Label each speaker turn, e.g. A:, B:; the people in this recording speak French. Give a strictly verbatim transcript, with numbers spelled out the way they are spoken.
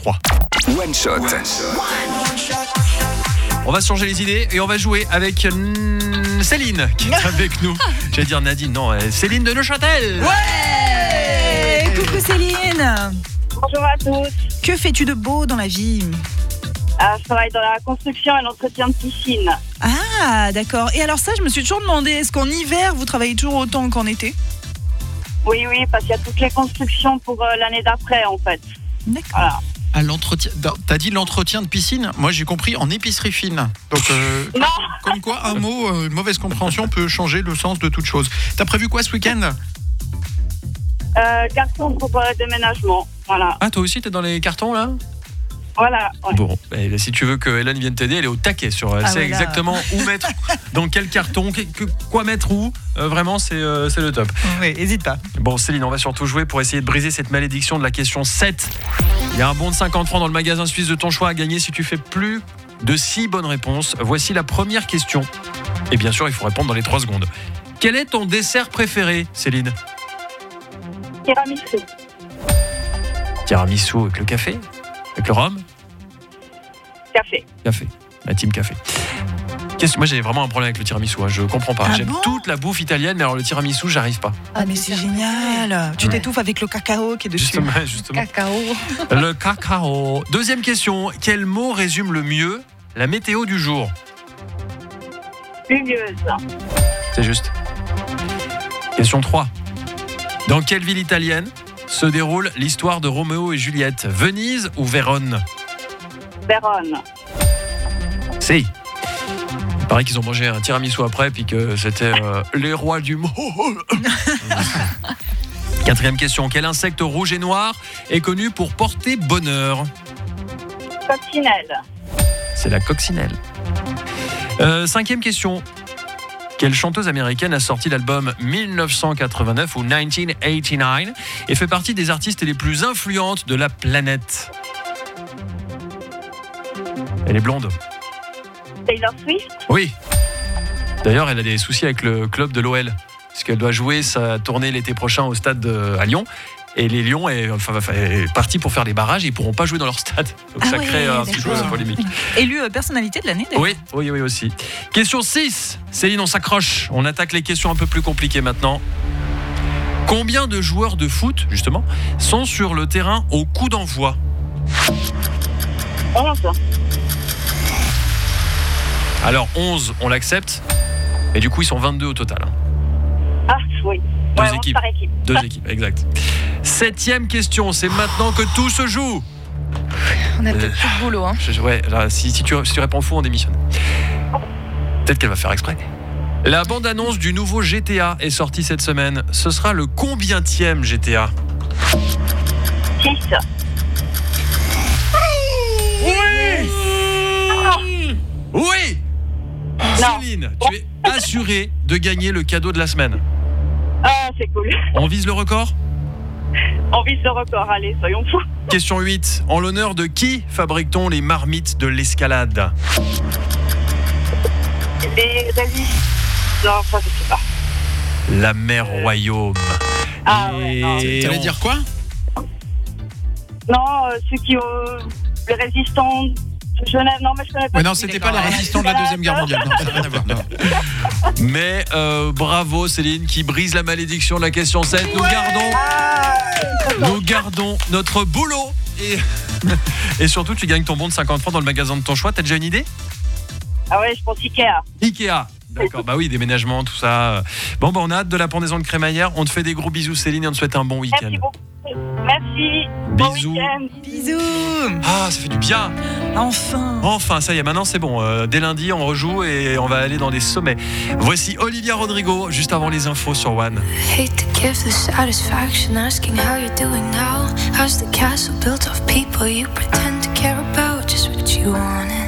A: trois.
B: One Shot.
A: On va se changer les idées et on va jouer avec mm, Céline qui est avec nous. J'allais dire Nadine, non, euh, Céline de Neuchâtel.
C: Ouais, coucou Céline.
D: Bonjour à tous.
C: Que fais-tu de beau dans la vie?
D: Ah, je travaille dans la construction et l'entretien de piscine.
C: Ah, d'accord. Et alors ça, je me suis toujours demandé, est-ce qu'en hiver, vous travaillez toujours autant qu'en été?
D: Oui, oui, parce qu'il y a toutes les constructions pour euh, l'année d'après, en fait.
C: D'accord.
D: Voilà.
E: À l'entretien, t'as dit l'entretien de piscine? Moi j'ai compris en épicerie fine. Donc euh,
D: Non.
E: comme quoi un mot, euh, une mauvaise compréhension peut changer le sens de toute chose. T'as prévu quoi ce week-end?
D: Euh, carton pour euh, déménagement. Voilà.
A: Ah, toi aussi, t'es dans les cartons là?
D: Voilà. Ouais.
A: Bon, eh, si tu veux que Hélène vienne t'aider, elle est au taquet sur. Elle
C: Ah
A: sait
C: ouais, là.
A: exactement où mettre, dans quel carton, que, que- quoi mettre où. Euh, vraiment, c'est, euh, c'est le top.
C: Oui, hésite pas.
A: Bon, Céline, on va surtout jouer pour essayer de briser cette malédiction de la question sept. Il y a un bon de cinquante francs dans le magasin suisse de ton choix à gagner si tu fais plus de six bonnes réponses. Voici la première question. Et bien sûr, il faut répondre dans les trois secondes. Quel est ton dessert préféré, Céline?
D: Tiramisu.
A: Tiramisu avec le café? Avec le rhum?
D: Café.
A: Café. La team café. Qu'est-ce- Moi, j'ai vraiment un problème avec le tiramisu. Hein. Je comprends pas.
C: Ah
A: J'aime
C: bon
A: toute la bouffe italienne, mais alors le tiramisu, j'arrive pas.
C: Ah, mais c'est génial. Tu t'étouffes avec le cacao qui est dessus.
A: Justement, justement.
F: Cacao.
A: Le cacao. Deuxième question. Quel mot résume le mieux la météo du jour?
D: Pluvieuse.
A: C'est juste. Question trois. Dans quelle ville italienne se déroule l'histoire de Roméo et Juliette? Venise ou Vérone?
D: Vérone.
A: C'est. Il paraît qu'ils ont mangé un tiramisu après, puis que c'était euh, les rois du monde. Quatrième question. Quel insecte rouge et noir est connu pour porter bonheur?
D: Coccinelle.
A: C'est la coccinelle. Euh, cinquième question. Quelle chanteuse américaine a sorti l'album dix-neuf cent quatre-vingt-neuf ou dix-neuf cent quatre-vingt-dix-neuf et fait partie des artistes les plus influentes de la planète? Elle est blonde.
D: Taylor Swift.
A: Oui. D'ailleurs, elle a des soucis avec le club de l'O L parce qu'elle doit jouer sa tournée l'été prochain au stade de, à Lyon. Et les Lions est, enfin, est parti pour faire les barrages et ils ne pourront pas jouer dans leur stade. Donc
C: Ah
A: ça
C: ouais,
A: crée un petit peu
C: d'accord.
A: de polémique.
C: Élu euh, personnalité de l'année, d'ailleurs.
A: Oui, oui, oui aussi. Question six. Céline, on s'accroche. On attaque les questions un peu plus compliquées maintenant. Combien de joueurs de foot, justement, sont sur le terrain au coup d'envoi?
D: onze.
A: Alors onze, on l'accepte. Et du coup, ils sont vingt-deux au total. hein.
D: Ah, oui.
A: Deux
D: Ouais, onze
A: équipes.
D: par équipe.
A: Deux équipes, exact. Septième question, c'est maintenant que tout se joue.
F: On a peut-être plus de boulot. Hein.
A: Je- ouais, là, si, si, tu, si tu réponds faux, on démissionne. Peut-être qu'elle va faire exprès. La bande-annonce du nouveau G T A est sortie cette semaine. Ce sera le combientième G T A?
D: six.
A: Oui.
D: Non.
A: Céline, tu es assurée de gagner le cadeau de la semaine.
D: Ah, c'est cool.
A: On vise le record?
D: On vise le record. Allez, soyons fous.
A: Question huit. En l'honneur de qui fabrique-t-on les marmites de l'escalade?
D: Les résistes. Non, ça, je sais pas.
A: La mer Royaume.
D: Ah, ouais, non.
E: T'allais
A: on-
E: dire quoi?
D: Non, euh, ceux qui ont. Les résistants de Genève. Non, mais je connais pas.
E: Ouais, non, c'était pas les résistants de la Deuxième Guerre mondiale. Non, ça n'a rien à voir. non.
A: Mais euh, bravo Céline qui brise la malédiction de la question sept. Nous gardons, nous gardons notre boulot et, et surtout tu gagnes ton bon de cinquante francs dans le magasin de ton choix. T'as déjà une idée?
D: Ah ouais, je pense Ikea.
A: Ikea. D'accord, bah oui, déménagement, tout ça. Bon, bah on a hâte de la pendaison de crémaillère. On te fait des gros bisous Céline et on te souhaite un bon week-end.
D: Merci beaucoup. Merci. Bon
A: Bisous.
D: week-end.
C: Bisous.
A: Ah, ça fait du bien.
C: Enfin.
A: Enfin, ça y est, maintenant c'est bon. Euh, dès lundi, on rejoue et on va aller dans les sommets. Voici Olivia Rodrigo, juste avant les infos sur One.
G: Hate to give the satisfaction asking how you're doing now. How's the castle built of people you pretend to care about? Just what you wanted.